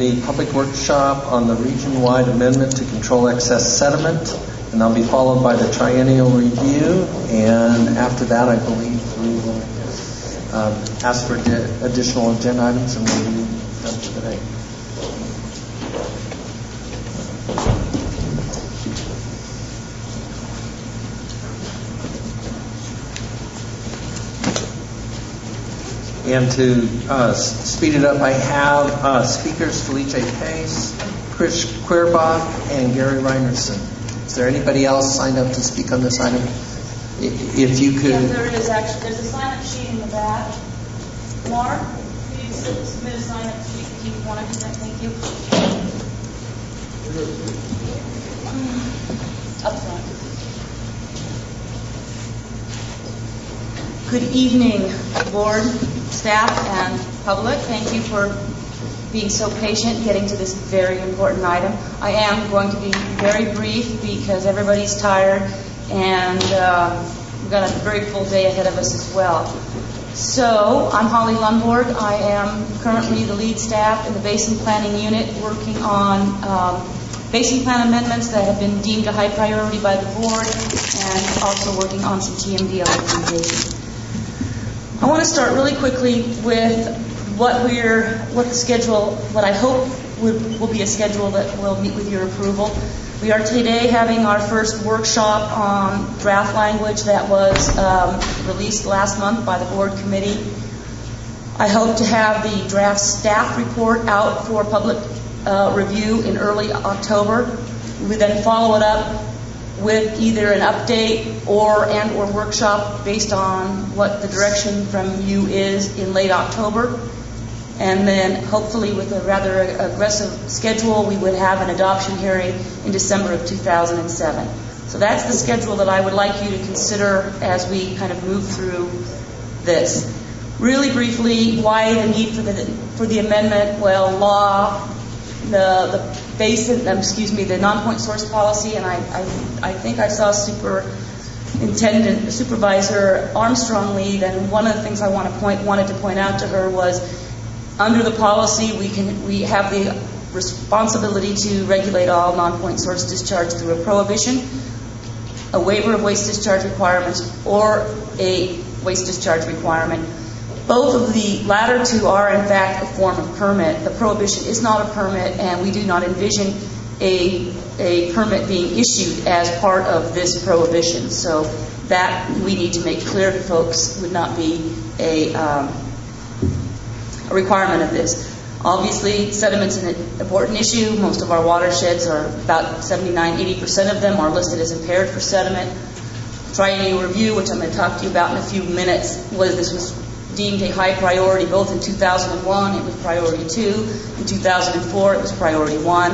a public workshop on the region-wide amendment to control excess sediment, and that'll be followed by the triennial review, and after that I believe we will ask for additional agenda items and we'll be done for today. And to speed it up, I have speakers Felice Pace, Chris Querbach, and Gary Reinerson. Is there anybody else signed up to speak on this item? If you could. Yeah, there is actually. There's a sign-up sheet in the back. Mark, could you submit a sign-up sheet if you want to do that? Thank you. Up front. Good evening, board, staff, and public. Thank you for being so patient getting to this very important item. I am going to be very brief because everybody's tired and we've got a very full day ahead of us as well. So I'm Holly Lundborg. I am currently the lead staff in the Basin Planning Unit working on basin plan amendments that have been deemed a high priority by the board and also working on some TMDL implementation. I want to start really quickly with what I hope will be a schedule that will meet with your approval. We are today having our first workshop on draft language that was released last month by the board committee. I hope to have the draft staff report out for public review in early October. We then follow it up with either an update or workshop based on what the direction from you is in late October. And then hopefully with a rather aggressive schedule, we would have an adoption hearing in December of 2007. So that's the schedule that I would like you to consider as we kind of move through this. Really briefly, why the need for the amendment? Well, the non-point source policy, and I think I saw Supervisor Armstrong lead, and one of the things I wanted to point out to her was under the policy we have the responsibility to regulate all non-point source discharge through a prohibition, a waiver of waste discharge requirements, or a waste discharge requirement. Both of the latter two are, in fact, a form of permit. The prohibition is not a permit, and we do not envision a permit being issued as part of this prohibition. So that we need to make clear to folks would not be a requirement of this. Obviously, sediment's an important issue. Most of our watersheds are about 79-80% of them are listed as impaired for sediment. Triennial review, which I'm going to talk to you about in a few minutes, this was deemed a high priority both in 2001, it was priority 2. In 2004, it was priority 1.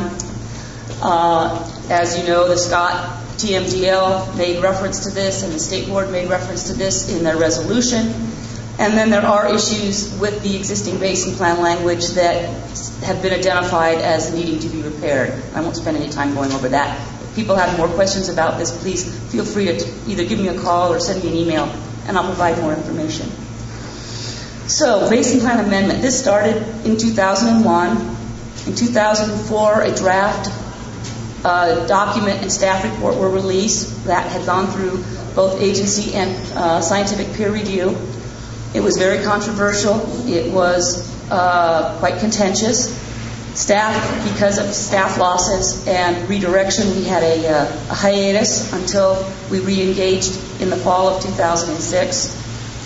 As you know, the Scott TMDL made reference to this, and the State Board made reference to this in their resolution. And then there are issues with the existing basin plan language that have been identified as needing to be repaired. I won't spend any time going over that. If people have more questions about this, please feel free to either give me a call or send me an email, and I'll provide more information. So, basin plan amendment. This started in 2001. In 2004, a draft document and staff report were released that had gone through both agency and scientific peer review. It was very controversial. It was quite contentious. Staff, because of staff losses and redirection, we had a hiatus until we re-engaged in the fall of 2006.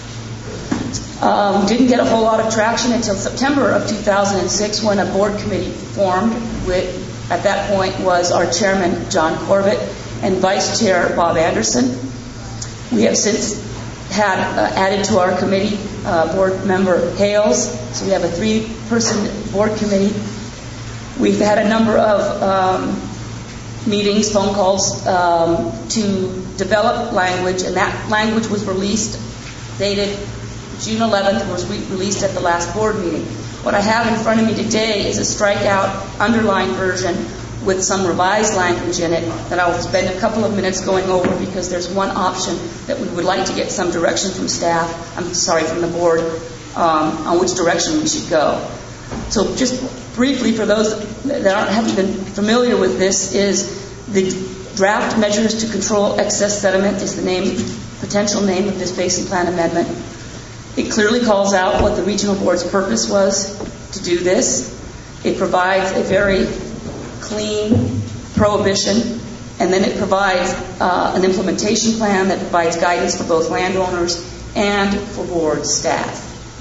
Didn't get a whole lot of traction until September of 2006 when a board committee formed. At that point was our chairman, John Corbett, and vice chair, Bob Anderson. We have since had added to our committee board member Hales, so we have a 3-person board committee. We've had a number of meetings, phone calls to develop language, and that language was released, dated June 11th, was released at the last board meeting. What I have in front of me today is a strikeout underlined version with some revised language in it that I will spend a couple of minutes going over because there's one option that we would like to get some direction from from the board, on which direction we should go. So just briefly, for those that haven't been familiar with this, is the draft measures to control excess sediment is the potential name of this basin plan amendment. It clearly calls out what the regional board's purpose was to do this. It provides a very clean prohibition, and then it provides an implementation plan that provides guidance for both landowners and for board staff.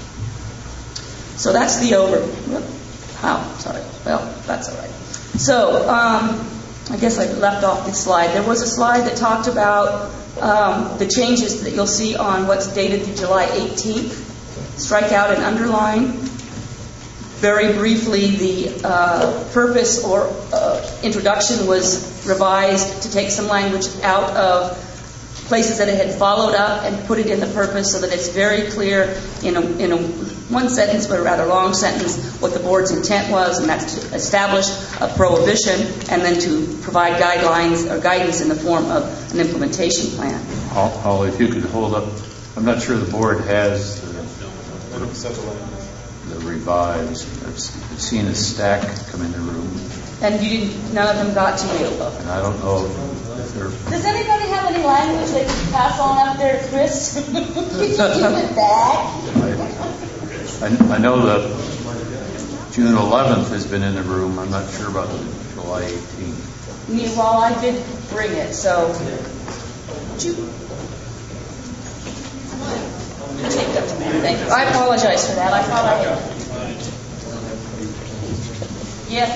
So that's the overview. Well, that's all right. So I guess I left off this slide. There was a slide that talked about the changes that you'll see on what's dated July 18th. Strike out and underline. Very briefly, the purpose or introduction was revised to take some language out of places that it had followed up and put it in the purpose so that it's very clear in a one sentence, but a rather long sentence, what the board's intent was, and that's to establish a prohibition and then to provide guidelines or guidance in the form of an implementation plan. Holly, if you could hold up, I'm not sure the board has the revised. I've seen a stack come in the room. And none of them got to you. And I don't know if they're... Does anybody have any language they can pass on up there, Chris? Could you give it back? I know that June 11th has been in the room. I'm not sure about the July 18th. Well, I did bring it, so... Thank you. I apologize for that. I thought I had... Yeah,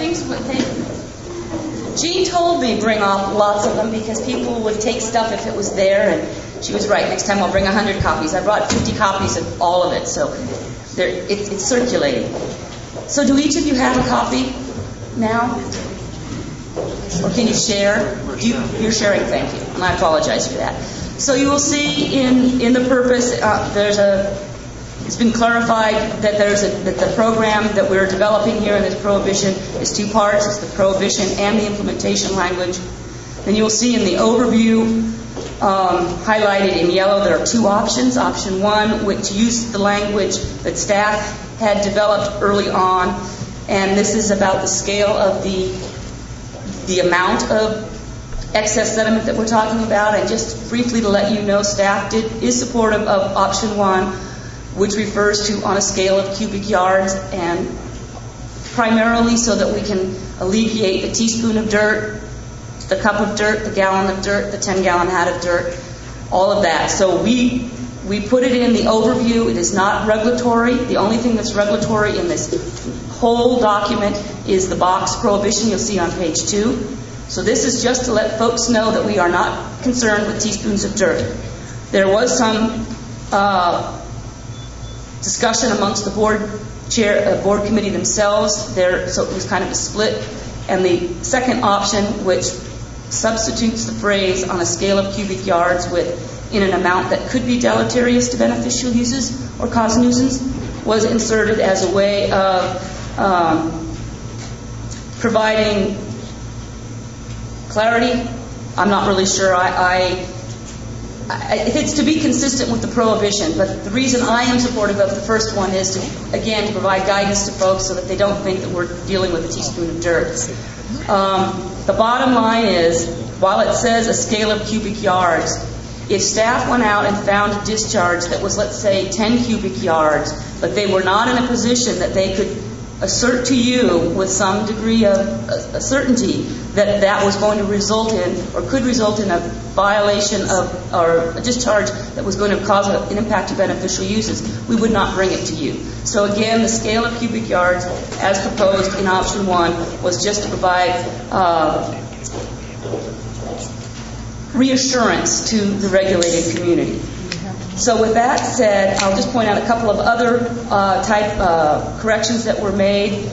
Jean told me bring off lots of them because people would take stuff if it was there, and she was right. Next time I'll bring 100 copies. I brought 50 copies of all of it, so it's circulating. So do each of you have a copy now? Or can you share? You're sharing, thank you. And I apologize for that. So you will see in the purpose, it's been clarified that that the program that we're developing here in this prohibition is two parts. It's the prohibition and the implementation language. Then you'll see in the overview, highlighted in yellow, there are two options. Option one, which used the language that staff had developed early on, and this is about the scale of the amount of excess sediment that we're talking about. And just briefly to let you know, staff is supportive of option one, which refers to on a scale of cubic yards, and primarily so that we can alleviate the teaspoon of dirt, the cup of dirt, the gallon of dirt, the 10-gallon hat of dirt, all of that. So we put it in the overview. It is not regulatory. The only thing that's regulatory in this whole document is the box prohibition you'll see on page 2. So this is just to let folks know that we are not concerned with teaspoons of dirt. There was some discussion amongst the board committee themselves there, so it was kind of a split. And the second option, which substitutes the phrase on a scale of cubic yards with in an amount that could be deleterious to beneficial uses or cause nuisance, was inserted as a way of providing clarity. I'm not really sure. It's to be consistent with the prohibition, but the reason I am supportive of the first one is to provide guidance to folks so that they don't think that we're dealing with a teaspoon of dirt. The bottom line is, while it says a scale of cubic yards, if staff went out and found a discharge that was, let's say, 10 cubic yards, but they were not in a position that they could assert to you with some degree of certainty that was going to result in or could result in a violation of or a discharge that was going to cause an impact to beneficial uses, we would not bring it to you. So again, the scale of cubic yards as proposed in option one was just to provide reassurance to the regulated community. So with that said, I'll just point out a couple of other corrections that were made.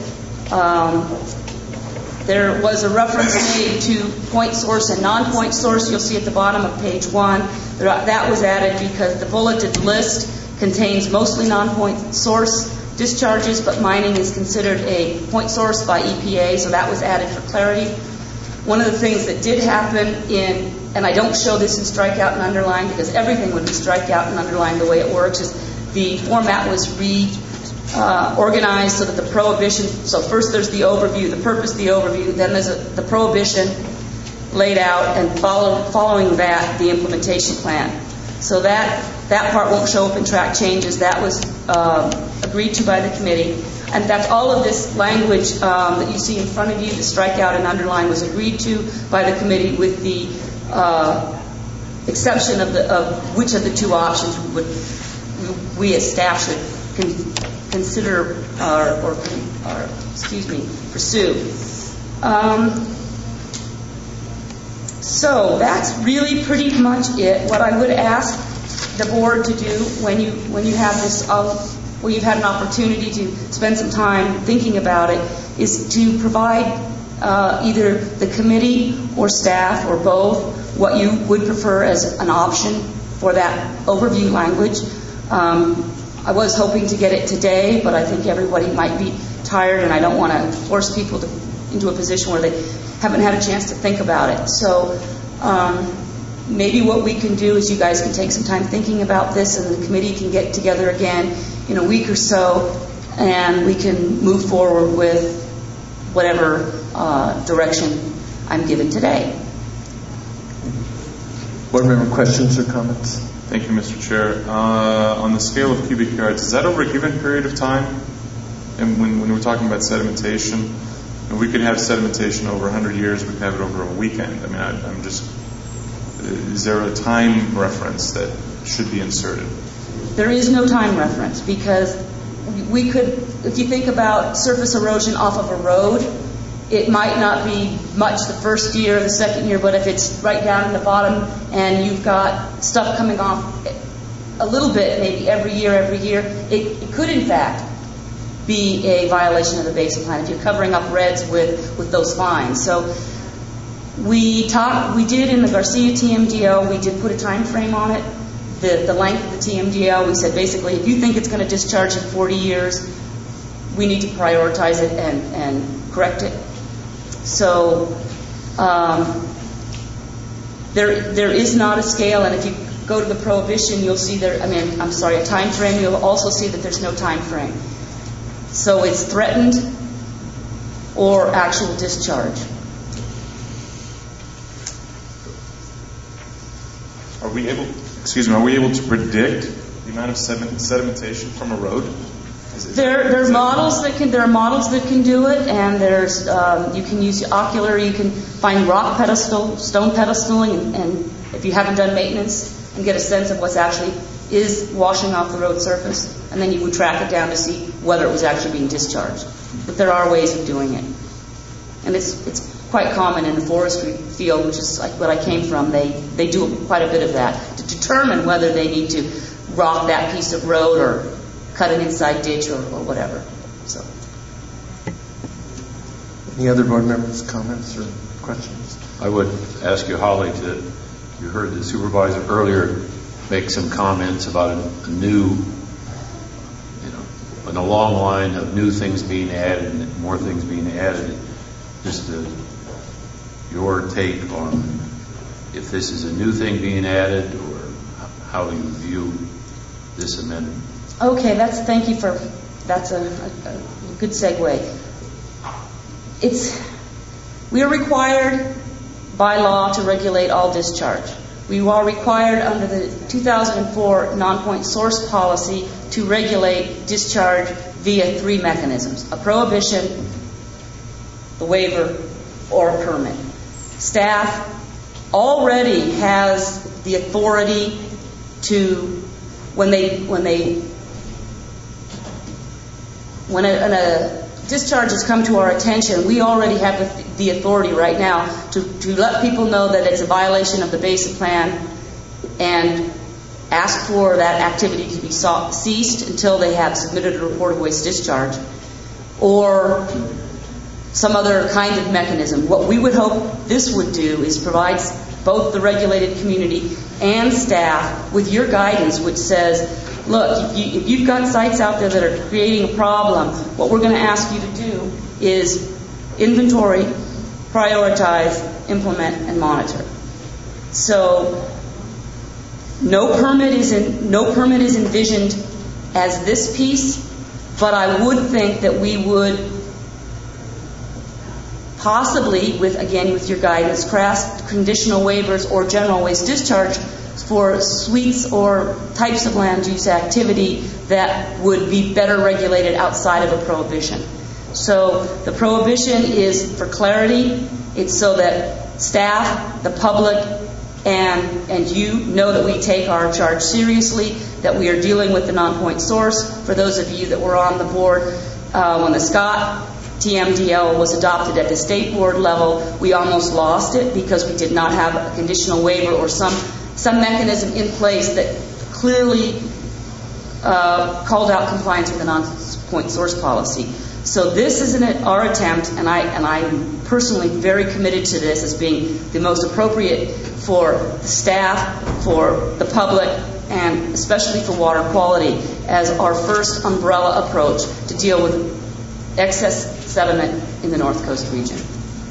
There was a reference made to point source and non-point source. You'll see at the bottom of page 1. That was added because the bulleted list contains mostly non-point source discharges, but mining is considered a point source by EPA, so that was added for clarity. One of the things that did happen and I don't show this in strikeout and underline because everything would be strikeout and underlined the way it works, is the format was organized so that the prohibition, so first there's the overview, the purpose, the overview, then there's the prohibition laid out, and following that, the implementation plan. So that part won't show up in track changes. That was agreed to by the committee. And that's all of this language that you see in front of you, the strikeout and underline, was agreed to by the committee with the exception of which of the two options we as staff should consider or pursue. So that's really pretty much it. What I would ask the board to do when you have this, where you've had an opportunity to spend some time thinking about it, is to provide either the committee or staff or both what you would prefer as an option for that overview language. I was hoping to get it today, but I think everybody might be tired, and I don't want to force people into a position where they haven't had a chance to think about it. So maybe what we can do is you guys can take some time thinking about this, and the committee can get together again in a week or so, and we can move forward with whatever direction I'm given today. Board member questions or comments? Thank you, Mr. Chair. On the scale of cubic yards, is that over a given period of time? And when we're talking about sedimentation, we could have sedimentation over 100 years, we could have it over a weekend. I mean, I'm just, is there a time reference that should be inserted? There is no time reference, because we could, if you think about surface erosion off of a road, it might not be much the first year or the second year, but if it's right down in the bottom and you've got stuff coming off a little bit, maybe every year, it could in fact be a violation of the Basin Plan if you're covering up reds with those fines. So we did in the Garcia TMDO, we did put a time frame on it, the length of the TMDO. We said basically if you think it's going to discharge in 40 years, we need to prioritize it and correct it. So there is not a scale, and if you go to the prohibition, you'll see a time frame. You'll also see that there's no time frame. So it's threatened or actual discharge. Are we able to predict the amount of sedimentation from a road? There are models that can do it, and there's you can use ocular. You can find rock pedestal, stone pedestaling, and if you haven't done maintenance, and get a sense of what's actually is washing off the road surface, and then you would track it down to see whether it was actually being discharged. But there are ways of doing it, and it's quite common in the forestry field, which is like what I came from. They do quite a bit of that to determine whether they need to rock that piece of road or cut an inside ditch or whatever. So, any other board members' comments or questions? I would ask you, Holly, you heard the supervisor earlier make some comments about a new, in a long line of new things being added and more things being added. Just your take on if this is a new thing being added or how you view this amendment. Okay, that's a good segue. We are required by law to regulate all discharge. We are required under the 2004 non-point source policy to regulate discharge via 3 mechanisms: a prohibition, the waiver, or a permit. Staff already has the authority to, when a discharge has come to our attention, we already have the authority right now to let people know that it's a violation of the Basin Plan and ask for that activity to be ceased until they have submitted a report of waste discharge, or some other kind of mechanism. What we would hope this would do is provide both the regulated community and staff with your guidance, which says, look, if you've got sites out there that are creating a problem, what we're going to ask you to do is inventory, prioritize, implement, and monitor. So no permit is envisioned as this piece. But I would think that we would possibly, with your guidance, craft conditional waivers or general waste discharge for suites or types of land use activity that would be better regulated outside of a prohibition. So the prohibition is for clarity. It's so that staff, the public, and you know that we take our charge seriously, that we are dealing with the non-point source. For those of you that were on the board when the Scott TMDL was adopted at the state board level, we almost lost it because we did not have a conditional waiver or some mechanism in place that clearly called out compliance with the non-point source policy. So this is our attempt, and I'm personally very committed to this as being the most appropriate for the staff, for the public, and especially for water quality as our first umbrella approach to deal with excess sediment in the North Coast region.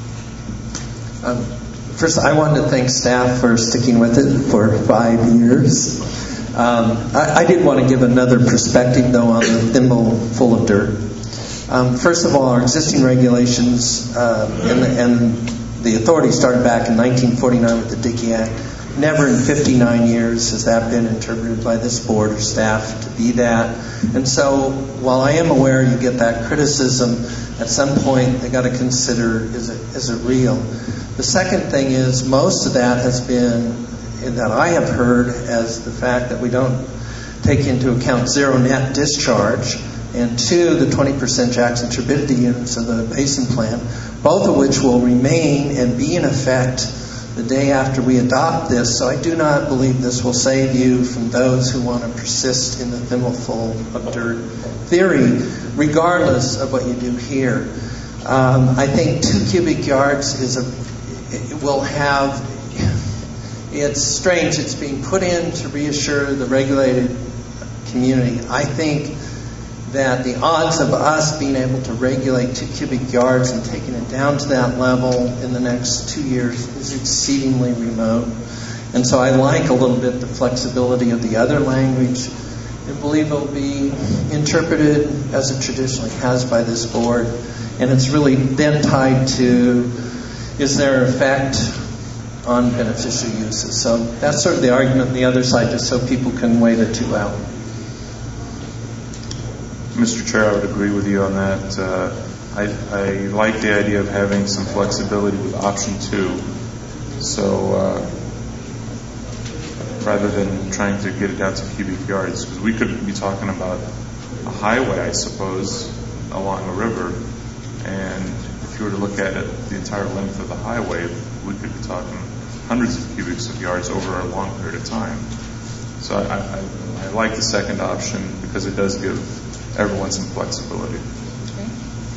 First, I wanted to thank staff for sticking with it for 5 years. I did want to give another perspective, though, on the thimble full of dirt. First of all, our existing regulations and the authority started back in 1949 with the Dickey Act. Never in 59 years has that been interpreted by this board or staff to be that. And so, while I am aware you get that criticism, at some point they got to consider, is it real? The second thing is, most of that has been, that I have heard, as the fact that we don't take into account zero net discharge, and 2, the 20% Jackson turbidity units of the basin plan, both of which will remain and be in effect the day after we adopt this. So I do not believe this will save you from those who want to persist in the thimbleful of dirt theory, regardless of what you do here. I think 2 cubic yards will have, it's strange, it's being put in to reassure the regulated community. I think that the odds of us being able to regulate 2 cubic yards and taking it down to that level in the next 2 years is exceedingly remote. And so I like a little bit the flexibility of the other language and believe it will be interpreted as it traditionally has by this board. And it's really then tied to, is there an effect on beneficial uses? So that's sort of the argument on the other side, just so people can weigh the two out. Mr. Chair, I would agree with you on that. I like the idea of having some flexibility with option 2. So rather than trying to get it down to cubic yards, because we could be talking about a highway, I suppose, along a river, and if you were to look at it, the entire length of the highway, we could be talking hundreds of cubics of yards over a long period of time. So I like the second option because it does give everyone some flexibility. Okay.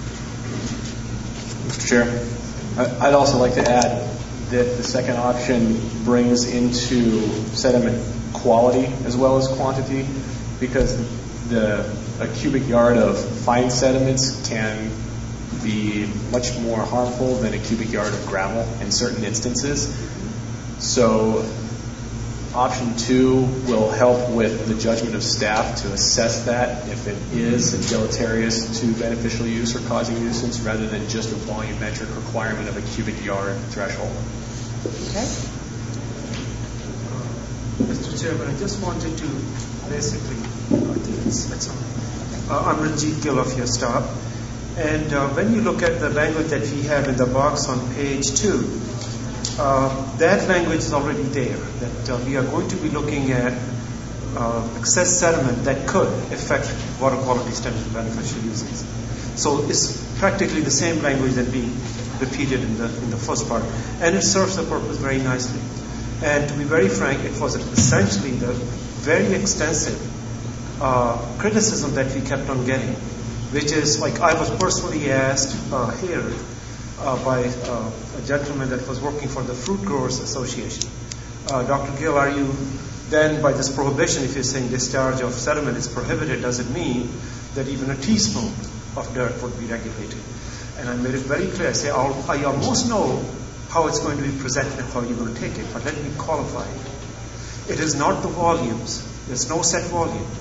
Mr. Chair, I'd also like to add that the second option brings into sediment quality as well as quantity, because a cubic yard of fine sediments can be much more harmful than a cubic yard of gravel in certain instances. So option 2 will help with the judgment of staff to assess that if it is deleterious to beneficial use or causing nuisance, rather than just a volumetric requirement of a cubic yard threshold. Okay. Mr. Chairman, I just wanted to basically, I'm Ranjit Gill of your staff, and when you look at the language that we have in the box on page 2, that language is already there, that we are going to be looking at excess sediment that could affect water quality standards and beneficial uses. So it's practically the same language that being repeated in the first part, and it serves the purpose very nicely. And to be very frank, it was essentially the very extensive criticism that we kept on getting, which is, like, I was personally asked here by a gentleman that was working for the Fruit Growers Association. Dr. Gill, are you then, by this prohibition, if you're saying discharge of sediment is prohibited, does it mean that even a teaspoon of dirt would be regulated? And I made it very clear. I say, I almost know how it's going to be presented and how you're going to take it, but let me qualify it. It is not the volumes. There's no set volume.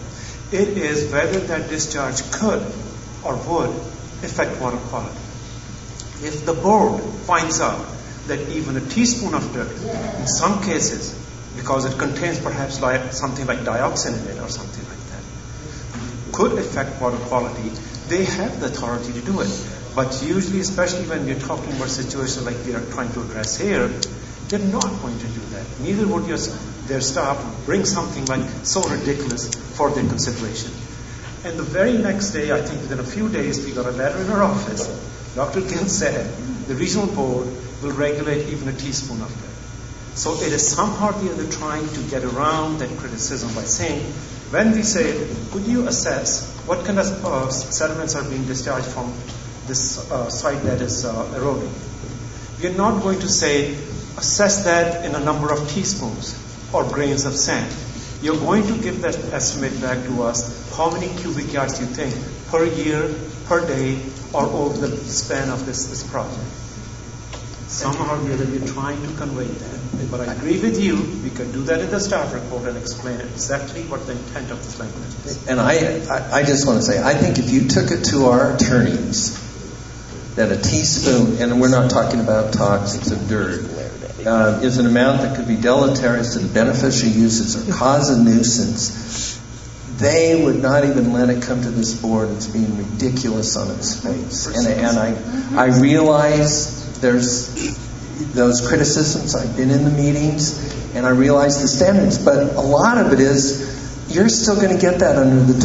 It is whether that discharge could or would affect water quality. If the board finds out that even a teaspoon of dirt, in some cases, because it contains perhaps something like dioxin in it or something like that, could affect water quality, they have the authority to do it. But usually, especially when we're talking about situations like we are trying to address here, they're not going to do that. Neither would their staff bring something like so ridiculous for their consideration. And the very next day, I think within a few days, we got a letter in our office. Dr. Gill said the regional board will regulate even a teaspoon of that. So it is somehow or the other trying to get around that criticism by saying, when we say, could you assess what kind of sediments are being discharged from this site that is eroding? We are not going to say, assess that in a number of teaspoons or grains of sand. You're going to give that estimate back to us, how many cubic yards you think per year, per day, or over the span of this project. Somehow or the other, we're trying to convey that. But I agree with you, we can do that in the staff report and explain exactly what the intent of this language is. And I just want to say, I think if you took it to our attorneys, that a teaspoon, and we're not talking about toxics of dirt, is an amount that could be deleterious to the beneficial uses or cause a nuisance, they would not even let it come to this board as being ridiculous on its face. And I realize there's those criticisms. I've been in the meetings, and I realize the standards. But a lot of it is, you're still going to get that under the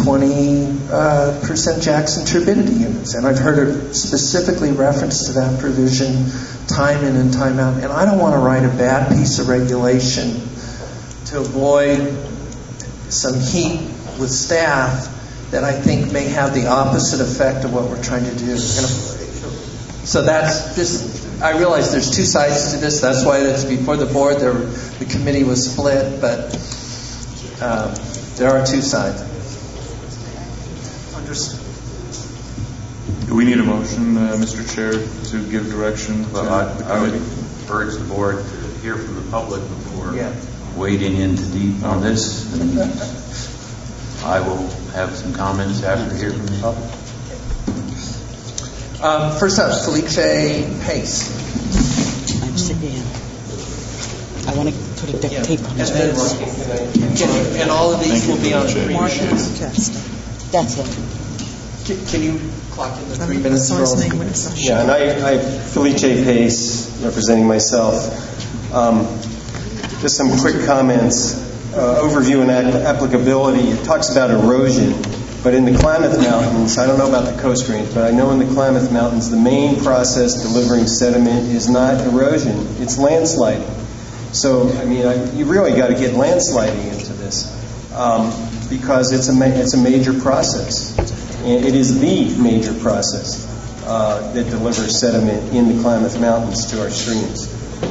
20% Jackson turbidity units. And I've heard it specifically referenced to that provision time in and time out. And I don't want to write a bad piece of regulation to avoid some heat with staff that I think may have the opposite effect of what we're trying to do. So that's just, I realize there's two sides to this. That's why it's before the board. The committee was split, but there are two sides. Understood. Do we need a motion, Mr. Chair, to give direction to I would urge the board to hear from the public before wading into deep on this. And I will have some comments after hearing from the public. First up, Felice Pace. I'm sitting in. I want to put a duct tape on his face. And all of these will be on the Martin Costa. That's it. Can you clock in the 3 minutes? Yeah, and I Felice Pace, representing myself. Just some quick comments. Overview and applicability. It talks about erosion, but in the Klamath Mountains, I don't know about the Coast Range, but I know in the Klamath Mountains, the main process delivering sediment is not erosion, it's landsliding. So, I mean, you really got to get landsliding into this because it's a major process. And it is the major process that delivers sediment in the Klamath Mountains to our streams.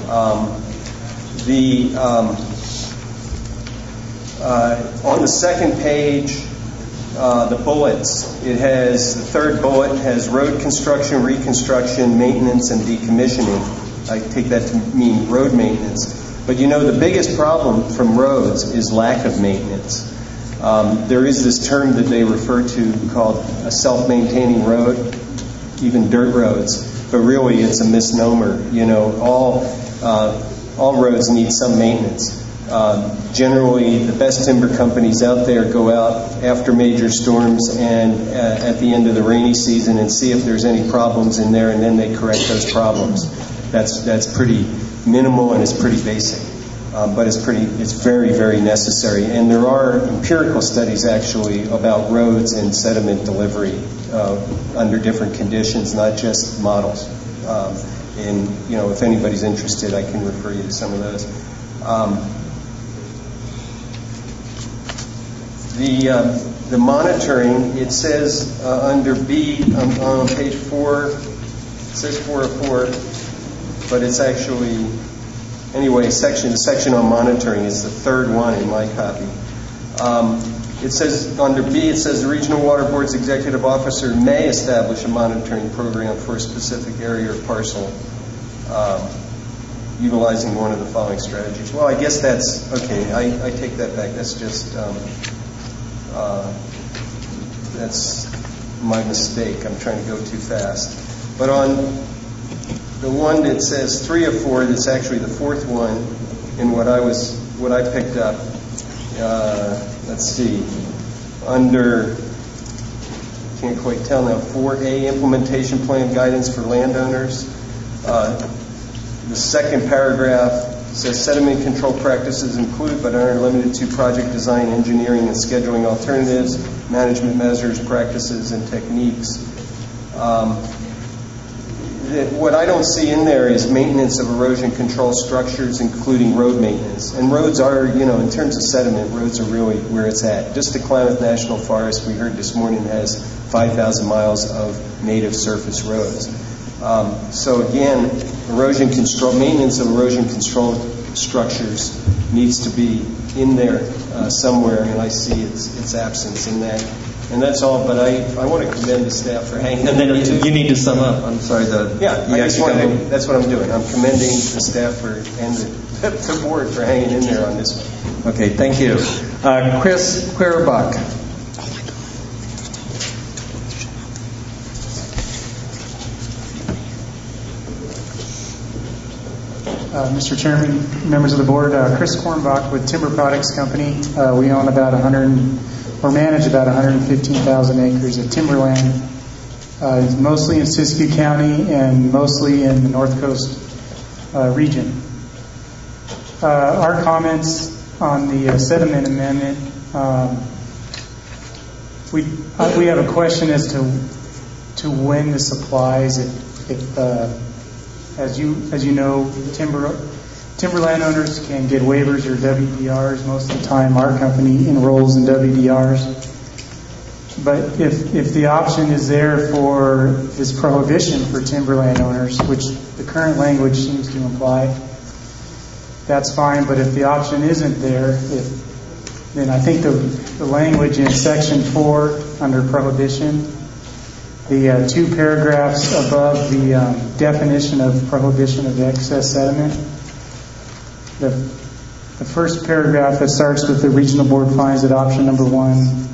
On the second page, the bullets, it has, the third bullet has road construction, reconstruction, maintenance, and decommissioning. I take that to mean road maintenance. But you know, the biggest problem from roads is lack of maintenance. There is this term that they refer to called a self-maintaining road, even dirt roads, but really it's a misnomer. You know, all roads need some maintenance. Generally, the best timber companies out there go out after major storms and at the end of the rainy season and see if there's any problems in there, and then they correct those problems. That's pretty minimal and it's pretty basic, but it's very, very necessary. And there are empirical studies actually about roads and sediment delivery under different conditions, not just models. And you know, if anybody's interested, I can refer you to some of those. The monitoring, it says under B on page 4, it says 404, but it's actually, anyway, the section on monitoring is the third one in my copy. It says under B, it says the Regional Water Board's executive officer may establish a monitoring program for a specific area or parcel utilizing one of the following strategies. Well, I guess that's, okay, I take that back. That's just That's my mistake. I'm trying to go too fast. But on the one that says 3 of 4, that's actually the fourth one in what I picked up. Let's see. Under, can't quite tell now, 4A, implementation plan guidance for landowners. The second paragraph says sediment control practices include but aren't limited to project design, engineering, and scheduling alternatives, management measures, practices, and techniques. What I don't see in there is maintenance of erosion control structures, including road maintenance. And roads are, in terms of sediment, roads are really where it's at. Just the Klamath National Forest, we heard this morning, has 5,000 miles of native surface roads. So again, erosion control, maintenance of erosion control structures needs to be in there somewhere, and I see its absence in that. And that's all, but I want to commend the staff for hanging in there. You need to sum up. I'm sorry. That's what I'm doing. I'm commending the staff and the board for hanging in there on this one. Okay, thank you. Chris Queerbuck. Mr. Chairman, members of the board, Chris Kornbach with Timber Products Company. We own manage about 115,000 acres of timberland, mostly in Siskiyou County and mostly in the North Coast region. Our comments on the sediment amendment, we have a question as to when this applies. If as you know, timber landowners can get waivers or WDRs. Most of the time, our company enrolls in WDRs. But if the option is there for this prohibition for timber landowners, which the current language seems to imply, that's fine. But if the option isn't there, then I think the language in Section 4 under prohibition, the two paragraphs above the definition of prohibition of excess sediment, the first paragraph that starts with the regional board finds that option number 1,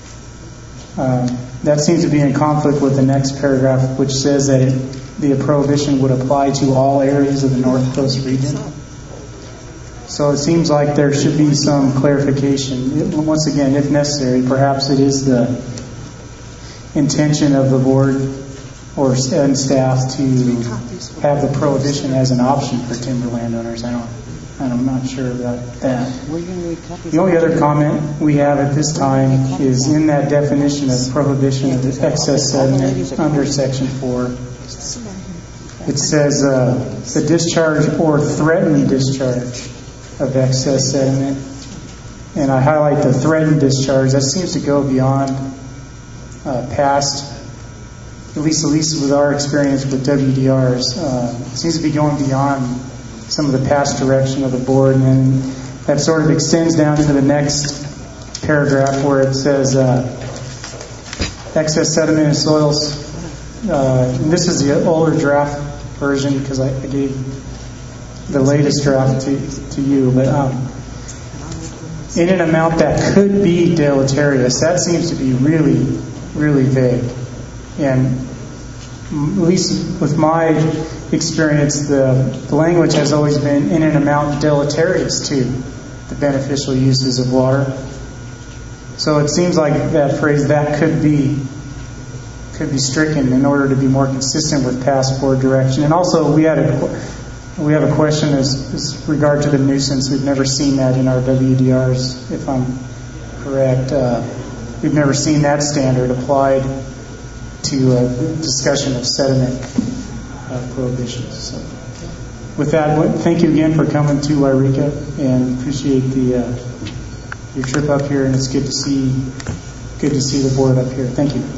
that seems to be in conflict with the next paragraph, which says that the prohibition would apply to all areas of the North Coast region. So it seems like there should be some clarification. Once again, if necessary, perhaps it is the intention of the board and staff to have the prohibition as an option for timber landowners. I'm not sure about that. The only other comment we have at this time is in that definition of prohibition of excess sediment under Section 4. It says the discharge or threatened discharge of excess sediment. And I highlight the threatened discharge. That seems to go beyond past, at least with our experience with WDRs, seems to be going beyond some of the past direction of the board, and then that sort of extends down into the next paragraph where it says excess sediment in soils. And this is the older draft version because I gave the latest draft to you, but in an amount that could be deleterious. That seems to be really, really vague. And at least with my experience, the language has always been in an amount deleterious to the beneficial uses of water. So it seems like that phrase, that could be stricken in order to be more consistent with past board direction. And also we have a question as regard to the nuisance. We've never seen that in our WDRs, if I'm correct. We've never seen that standard applied to a discussion of sediment prohibitions. So with that, thank you again for coming to Wairika, and appreciate your trip up here, and it's good to see the board up here. Thank you.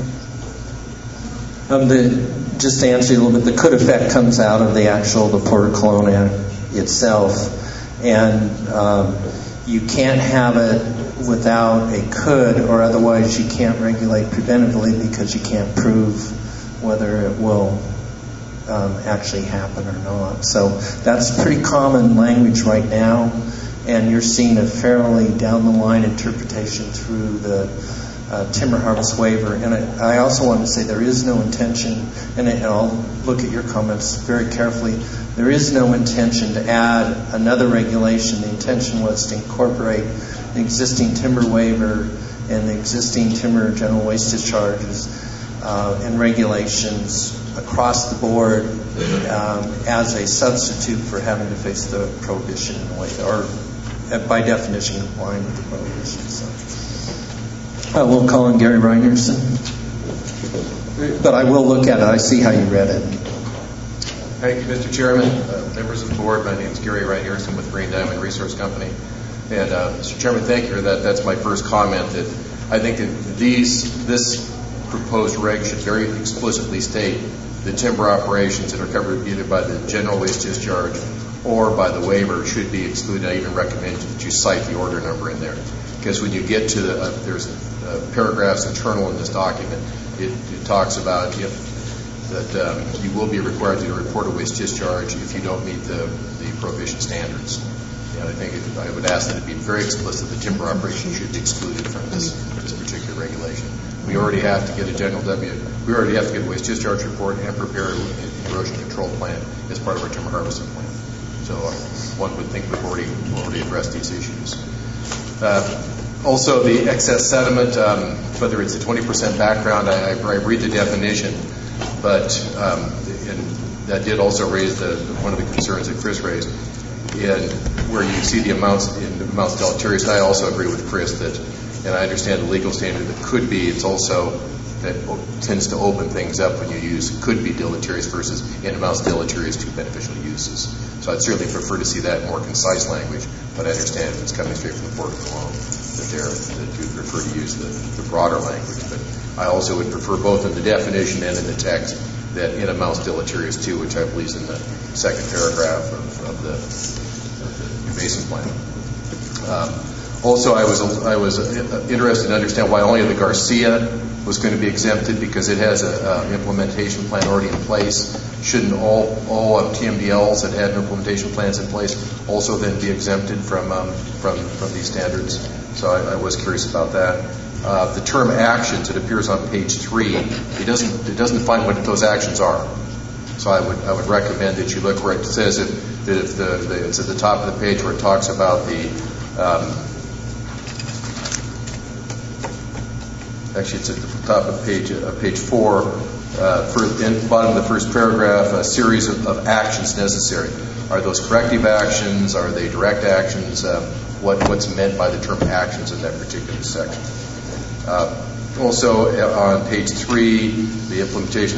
All right. Just to answer you a little bit, the could effect comes out of the Port of Kelowna Act itself, and you can't have it without a could, or otherwise you can't regulate preventively because you can't prove whether it will actually happen or not. So that's pretty common language right now, and you're seeing a fairly down the line interpretation through the timber harvest waiver. And I also want to say there is no intention, and I'll look at your comments very carefully, there is no intention to add another regulation. The intention was to incorporate the existing timber waiver and the existing timber general waste discharges and regulations across the board as a substitute for having to face the prohibition in a way, or by definition complying with the prohibition. So we'll call on Gary Reinerson, but I will look at it. I see how you read it. Thank you, Mr. Chairman, members of the board. My name is Gary Reinerson with Green Diamond Resource Company. And Mr. Chairman, thank you for that. That's my first comment. That I think that this proposed reg should very explicitly state the timber operations that are covered either by the general waste discharge or by the waiver should be excluded. I even recommend that you cite the order number in there, because when you get to there's paragraphs internal in this document, it talks about that you will be required to report a waste discharge if you don't meet the prohibition standards. And I think I would ask that it be very explicit that timber operations should be excluded from this particular regulation. We already have to get a general we already have to get a waste discharge report and prepare an erosion control plan as part of our timber harvesting plan. So one would think we've already addressed these issues. Also, the excess sediment, whether it's a 20% background, I read the definition, but and that did also raise one of the concerns that Chris raised. And where you see the amounts deleterious, I also agree with Chris that, and I understand the legal standard that could be, it's also that tends to open things up when you use could be deleterious versus in amounts deleterious to beneficial uses. So I'd certainly prefer to see that in more concise language, but I understand if it's coming straight from the Board of Cologne that you'd prefer to use the broader language. But I also would prefer both in the definition and in the text that in amounts deleterious to, which I believe is in the second paragraph of the basin plan. Also, I was interested in understand why only the Garcia was going to be exempted, because it has an implementation plan already in place. Shouldn't all TMDLs that had implementation plans in place also then be exempted from these standards? So I was curious about that. The term actions, it appears on page 3. It doesn't define what those actions are. So I would recommend that you look where it says it's at the top of the page where it talks about actually it's at the top of page 4, bottom of the first paragraph, a series of actions necessary. Are those corrective actions? Are they direct actions? What's meant by the term actions in that particular section? Also on page 3, the implementation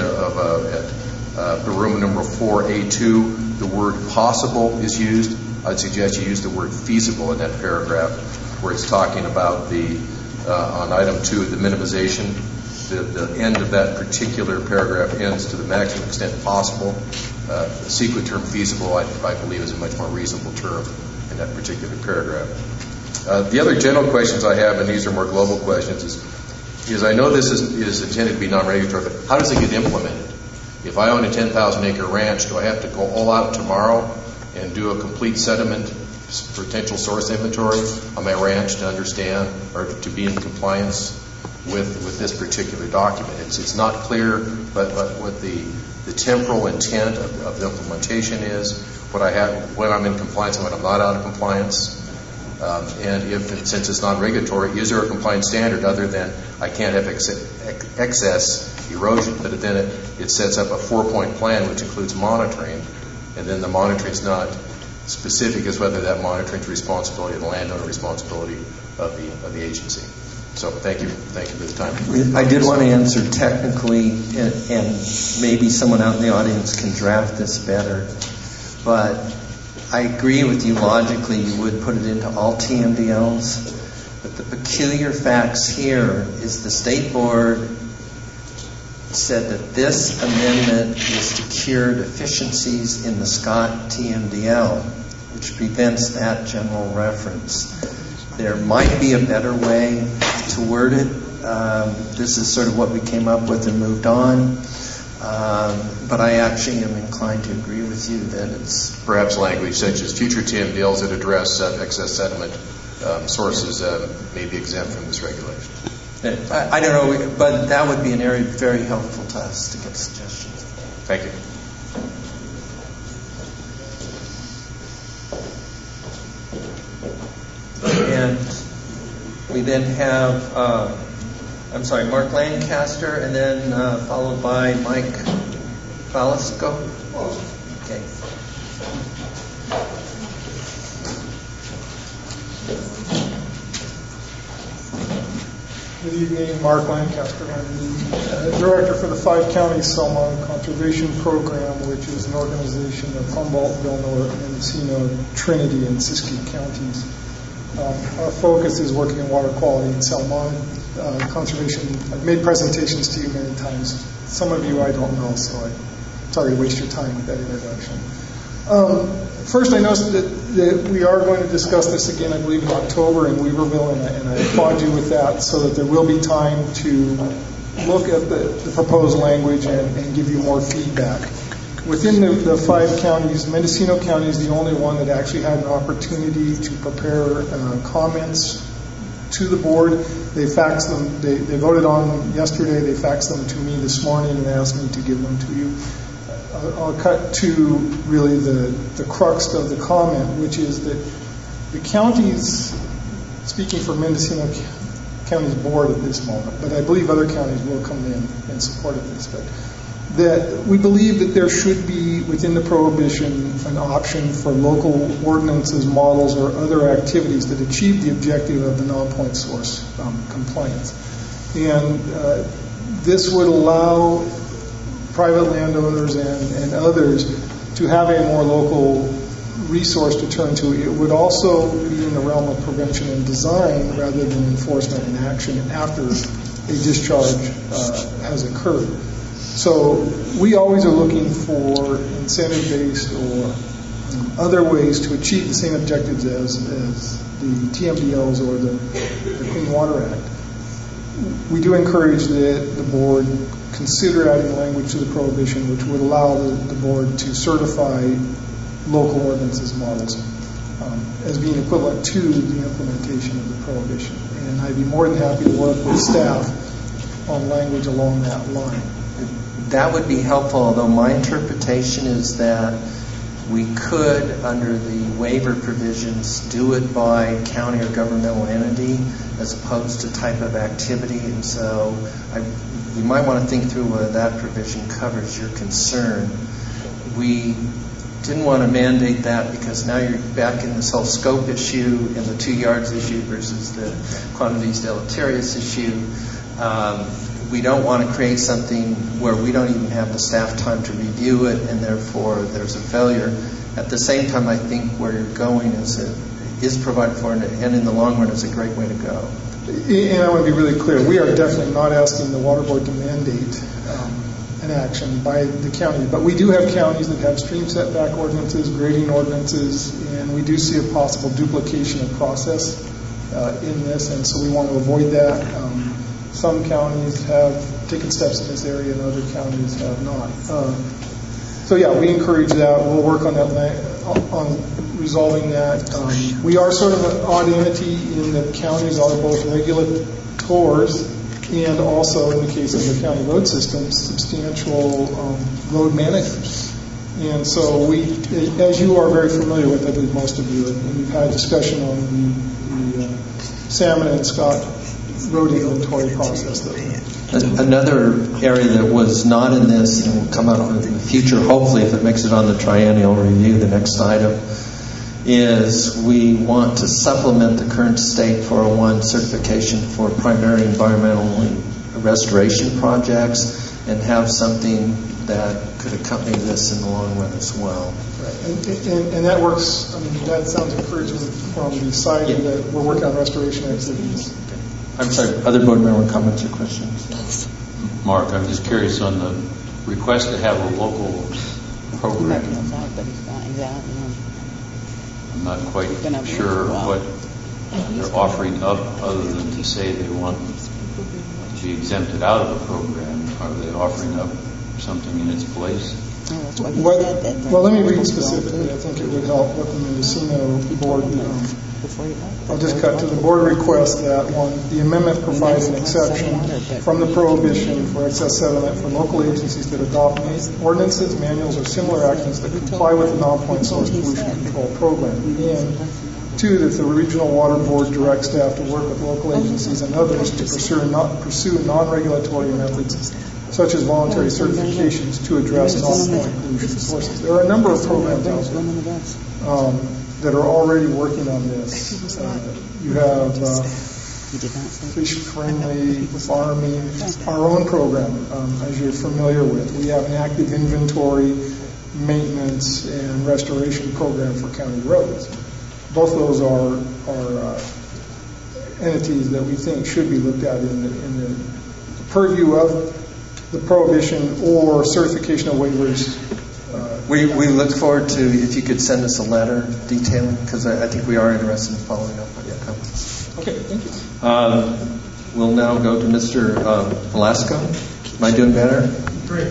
of Roman numeral 4A2, the word possible is used. I'd suggest you use the word feasible in that paragraph, where it's talking about on item 2, the minimization. The end of that particular paragraph ends to the maximum extent possible. The sequent term feasible, I believe, is a much more reasonable term in that particular paragraph. The other general questions I have, and these are more global questions, is I know this is intended to be non-regulatory, but how does it get implemented? If I own a 10,000-acre ranch, do I have to go all out tomorrow and do a complete sediment potential source inventory on my ranch to understand or to be in compliance with this particular document? It's not clear, but what the temporal intent of the implementation is, what I have when I'm in compliance and when I'm not out of compliance. And since it's non-regulatory, is there a compliance standard other than I can't have excess erosion? But then it sets up a 4-point plan which includes monitoring, and then the monitoring is not specific as whether that monitoring is responsibility of the landowner, responsibility of the agency. So thank you for the time. I did want to answer technically, and maybe someone out in the audience can draft this better, but I agree with you logically. You would put it into all TMDLs, but the peculiar facts here is the state board said that this amendment is to cure deficiencies in the Scott TMDL, which prevents that general reference. There might be a better way to word it. This is sort of what we came up with and moved on. But I actually am inclined to agree with you that it's... Perhaps language such as future TMDLs that address excess sediment sources may be exempt from this regulation. I don't know, but that would be an area very helpful to us to get suggestions. Thank you. And we then have, Mark Lancaster, and then followed by Mike Valasco. Okay. Good evening, Mark Lancaster. I'm the director for the Five Counties Selma Conservation Program, which is an organization of Humboldt, Villanova, Mendocino, Trinity, and Siskiyou counties. Our focus is working in water quality in Selma conservation. I've made presentations to you many times. Some of you I don't know, so I'm sorry to waste your time with that introduction. First, I noticed that we are going to discuss this again, I believe, in October in Weaverville, and I applaud you with that, so that there will be time to look at the proposed language and give you more feedback. Within the five counties, Mendocino County is the only one that actually had an opportunity to prepare comments to the board. They faxed them. They voted on them yesterday. They faxed them to me this morning and asked me to give them to you. I'll cut to really the crux of the comment, which is that the counties, speaking for Mendocino County's board at this moment, but I believe other counties will come in support of this, but that we believe that there should be within the prohibition an option for local ordinances, models, or other activities that achieve the objective of the non-point source compliance. And this would allow private landowners and others to have a more local resource to turn to. It would also be in the realm of prevention and design rather than enforcement and action after a discharge has occurred. So we always are looking for incentive-based or other ways to achieve the same objectives as the TMDLs or the Clean Water Act. We do encourage that the board consider adding language to the prohibition which would allow the board to certify local ordinances models as being equivalent to the implementation of the prohibition. And I'd be more than happy to work with staff on language along that line. That would be helpful, although my interpretation is that we could, under the waiver provisions, do it by county or governmental entity as opposed to type of activity. And so you might want to think through whether that provision covers your concern. We didn't want to mandate that because now you're back in this whole scope issue and the 2 yards issue versus the quantities deleterious issue. We don't want to create something where we don't even have the staff time to review it, and therefore there's a failure. At the same time, I think where you're going is provided for, and in the long run is a great way to go. And I want to be really clear, we are definitely not asking the water board to mandate an action by the county, but we do have counties that have stream setback ordinances, grading ordinances, and we do see a possible duplication of process in this, and so we want to avoid that. Some counties have taken steps in this area and other counties have not. So yeah, we encourage that. We'll work on that, on resolving that. We are sort of an odd entity in that counties are both regulators and also, in the case of the county road systems, substantial road managers. And so we, as you are very familiar with, I believe most of you, and we've had a discussion on the Salmon and Scott road inventory process. Another area that was not in this and will come out in the future, hopefully if it makes it on the triennial review, the next item, is we want to supplement the current State 401 certification for primary environmental restoration projects and have something that could accompany this in the long run as well. Right. And that works, I mean, that sounds encouraging from the side that we're working on restoration activities. I'm sorry, other board member comments or questions? Mark, I'm just curious on the request to have a local program. I'm not quite sure what they're offering up other than to say they want to be exempted out of the program. Are they offering up something in its place? Well, let me read specifically. I think it would help what the Mendocino board. I'll just cut to the board request that one. The amendment provides an exception from the prohibition for excess sediment for local agencies that adopt ordinances, manuals, or similar actions that comply with the non-point source pollution control program. And two, that the regional water board directs staff to work with local agencies and others to pursue non-regulatory methods such as voluntary certifications to address non-point pollution sources. There are a number of programs out there that are already working on this. You have fish-friendly farming, our own program, as you're familiar with. We have an active inventory, maintenance, and restoration program for county roads. Both of those are entities that we think should be looked at in the purview of the prohibition or certification of waivers. We look forward to if you could send us a letter detailing, because I think we are interested in following up on your comments. Okay, thank you. We'll now go to Mr. Velasco. Am I doing better? Great.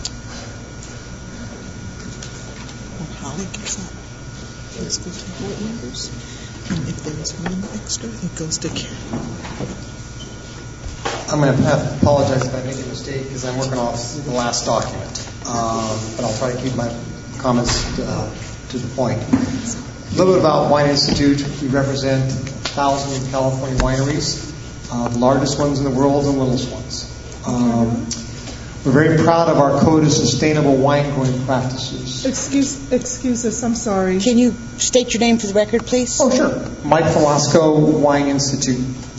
Holly gets up. Let's go to board members. And if there is one extra, it goes to Karen. I'm going to have to apologize if I make a mistake because I'm working off the last document. But I'll try to keep my comments to the point. A little bit about Wine Institute. We represent thousands of California wineries, the largest ones in the world and the littlest ones. We're very proud of our Code of Sustainable Wine Growing Practices. Excuse us, I'm sorry. Can you state your name for the record, please? Oh, sure. Mike Velasco, Wine Institute.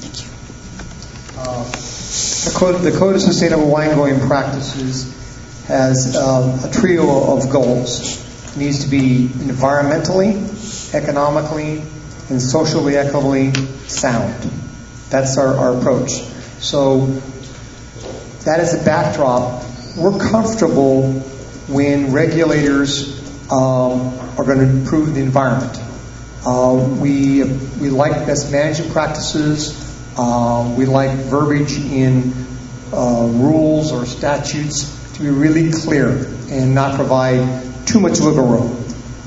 The Code of Sustainable Wine Growing Practices has a trio of goals. It needs to be environmentally, economically, and socially equitably sound. That's our approach. So that is a backdrop. We're comfortable when regulators are going to improve the environment. We like best management practices. We like verbiage in rules or statutes to be really clear and not provide too much wiggle room.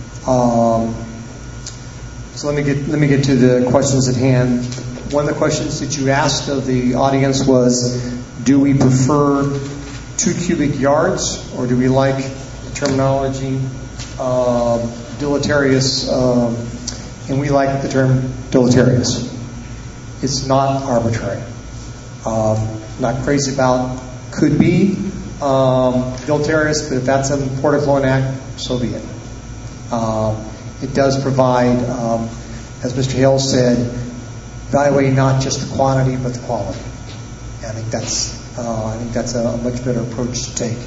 So let me get to the questions at hand. One of the questions that you asked of the audience was, do we prefer 2 cubic yards, or do we like the terminology deleterious? And we like the term deleterious. It's not arbitrary. Not crazy about could be deleterious, but if that's a Port of Cologne Act, so be it. It does provide, as Mr. Hale said, evaluate not just the quantity but the quality. And I think that's a much better approach to take.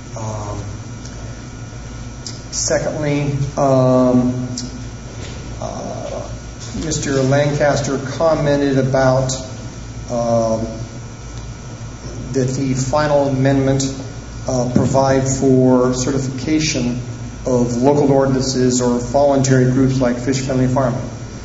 Secondly, Mr. Lancaster commented about that the final amendment provide for certification of local ordinances or voluntary groups like Fish Friendly Farming.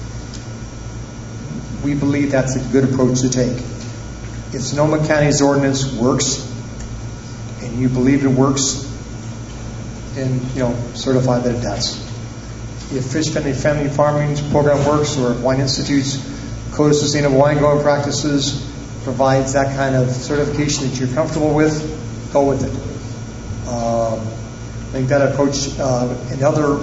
We believe that's a good approach to take. If Sonoma County's ordinance works, and you believe it works, then certify that it does. If Fish Friendly Family Farming program works, or if Wine Institute's Code of Sustainable Wine Growing Practices provides that kind of certification that you're comfortable with, go with it. I think that approach in other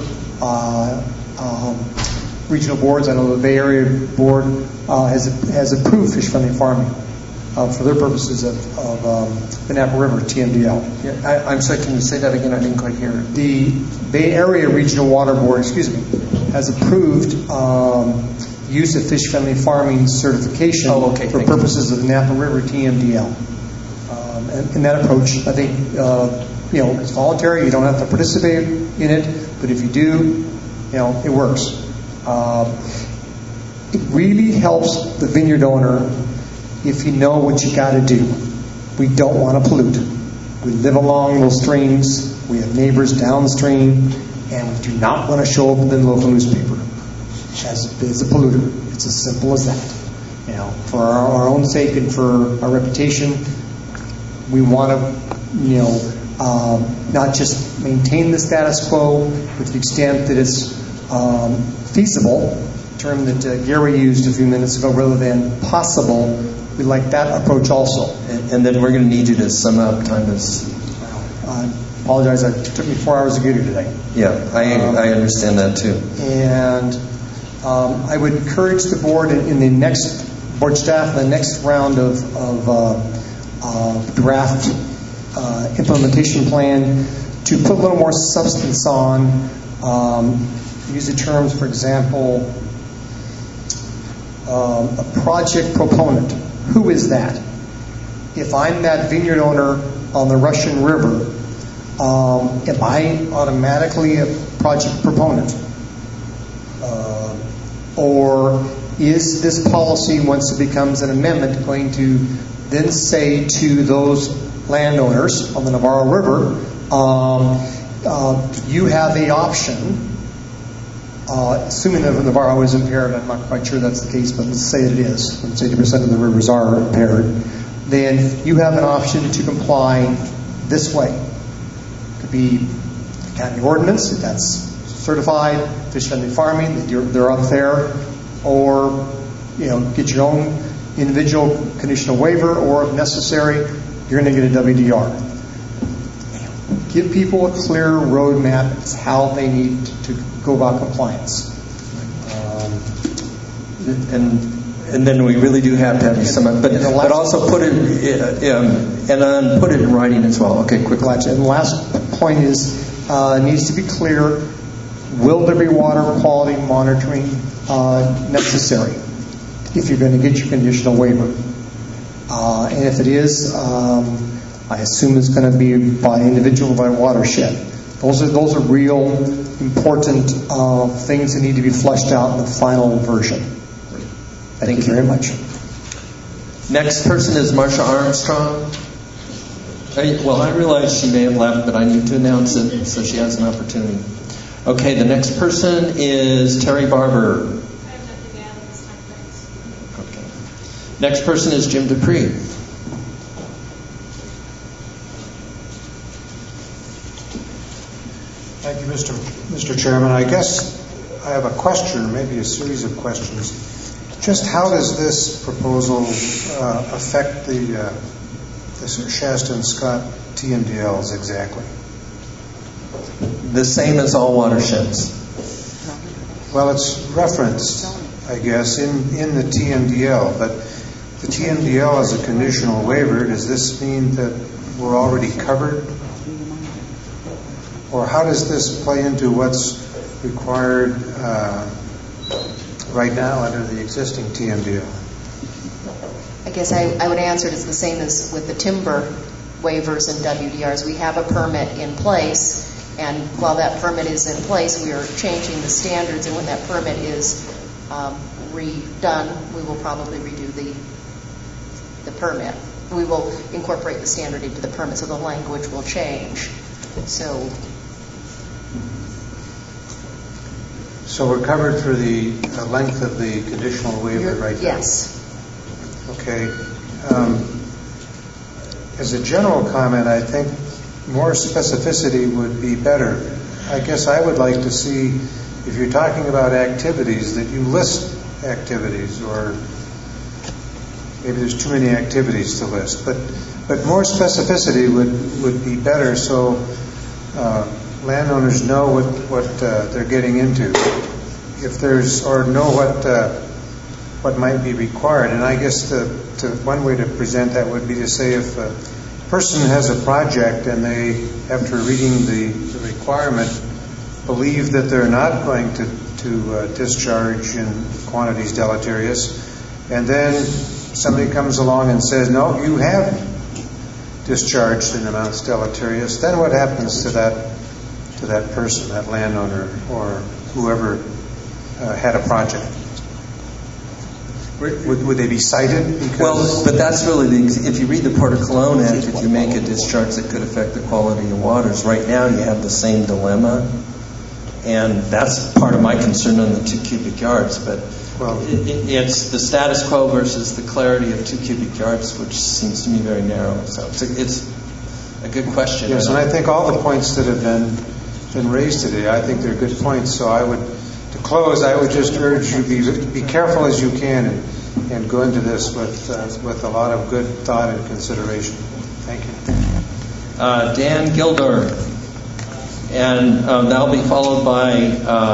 regional boards, I know the Bay Area board has approved Fish Friendly Farming for their purposes of the Napa River, TMDL. Yeah, I'm sorry, can you say that again? I didn't quite hear it. The Bay Area Regional Water Board, has approved use of Fish Friendly Farming certification for purposes of the Napa River, TMDL. And that approach, I think, it's voluntary. You don't have to participate in it, but if you do, it works. It really helps the vineyard owner if you know what you got to do. We don't want to pollute. We live along little streams. We have neighbors downstream, and we do not want to show up in the local newspaper as a polluter. It's as simple as that. For our own sake and for our reputation, we want to, not just maintain the status quo with the extent that it's feasible, a term that Gary used a few minutes ago, rather than possible. We like that approach also. And then we're going to need you to sum up time as... I apologize, it took me 4 hours to get here today. Yeah, I understand that too. And I would encourage the board in the next board staff, the next round of draft implementation plan, to put a little more substance on. Use the terms, for example, a project proponent. Who is that? If I'm that vineyard owner on the Russian River, am I automatically a project proponent? Or is this policy, once it becomes an amendment, going to then say to those landowners on the Navarro River, you have the option, assuming that the Navarro is impaired, I'm not quite sure that's the case, but let's say it is, let's say 80% of the rivers are impaired, then you have an option to comply this way. It could be a county ordinance, if that's certified, fish-friendly farming, that they're up there, or get your own individual conditional waiver, or if necessary, you're going to get a WDR. Give people a clear roadmap as how they need to go about compliance. And then we really do have to have you sum up, but also put it and put it in writing as well. Okay, quick. And the last point is needs to be clear. Will there be water quality monitoring necessary if you're going to get your conditional waiver? And if it is, I assume it's going to be by individual, by watershed. Those are real important things that need to be fleshed out in the final version. Thank you very much. Next person is Marsha Armstrong. I realize she may have left, but I need to announce it so she has an opportunity. Okay, the next person is Terry Barber. I have nothing to add at this time, thanks. Okay. Next person is Jim Dupree. Thank you, Mr. Chairman. I guess I have a question, or maybe a series of questions. Just how does this proposal affect the Shasta and Scott TMDLs exactly? The same as all watersheds. Well, it's referenced, I guess, in the TMDL, but the TMDL is a conditional waiver. Does this mean that we're already covered? Or how does this play into what's required right now under the existing TMDL? I guess I would answer it as the same as with the timber waivers and WDRs. We have a permit in place, and while that permit is in place, we are changing the standards, and when that permit is redone, we will probably redo the permit. We will incorporate the standard into the permit, so the language will change. So we're covered for the length of the conditional waiver right now? Yes. Okay. As a general comment, I think more specificity would be better. I guess I would like to see, if you're talking about activities, that you list activities, or maybe there's too many activities to list, but more specificity would be better, so landowners know what they're getting into, if there's, or know what might be required. And I guess one way to present that would be to say, if a person has a project and they, after reading the requirement, believe that they're not going to discharge in quantities deleterious, and then somebody comes along and says, no, you have discharged in amounts deleterious, then what happens to that person, that landowner, or whoever had a project? Would they be cited? Well, but that's really if you read the Port of Cologne Act, if you make a discharge that could affect the quality of waters, right now you have the same dilemma, and that's part of my concern on the 2 cubic yards. But it's the status quo versus the clarity of 2 cubic yards, which seems to me very narrow. So it's a good question. Yes, and I think all the points that have been raised today, I think they're good points. So to close, I would just urge you be careful as you can and go into this with a lot of good thought and consideration. Thank you. Dan Gildor, and that'll be followed by.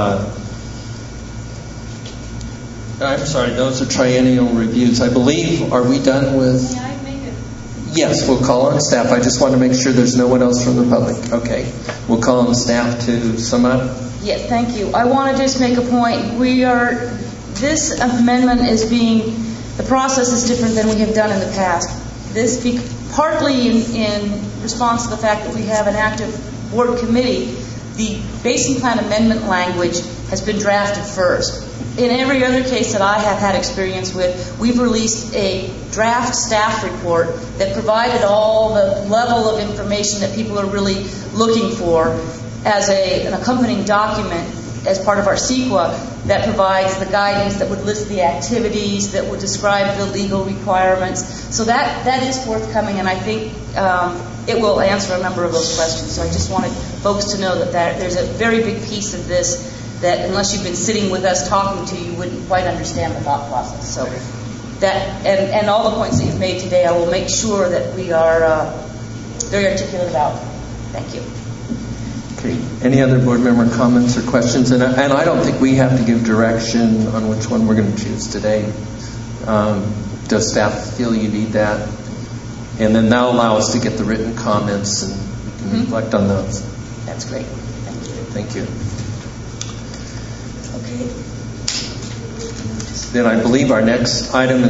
I'm sorry, those are triennial reviews. I believe. Are we done with? May I make it? Yes, we'll call on staff. I just want to make sure there's no one else from the public. Okay, we'll call on staff to sum up. Yes, thank you. I want to just make a point. This amendment the process is different than we have done in the past. This partly in response to the fact that we have an active board committee, the Basin Plan amendment language has been drafted first. In every other case that I have had experience with, we've released a draft staff report that provided all the level of information that people are really looking for as an accompanying document as part of our CEQA that provides the guidance that would list the activities, that would describe the legal requirements. So that is forthcoming, and I think it will answer a number of those questions. So I just wanted folks to know that there's a very big piece of this that unless you've been sitting with us talking to you wouldn't quite understand the thought process. So that and all the points that you've made today, I will make sure that we are very articulate about. Thank you. Okay. Any other board member comments or questions? And I don't think we have to give direction on which one we're going to choose today. Does staff feel you need that? And then that'll allow us to get the written comments and reflect on those. That's great. Thank you. Okay. Then I believe our next item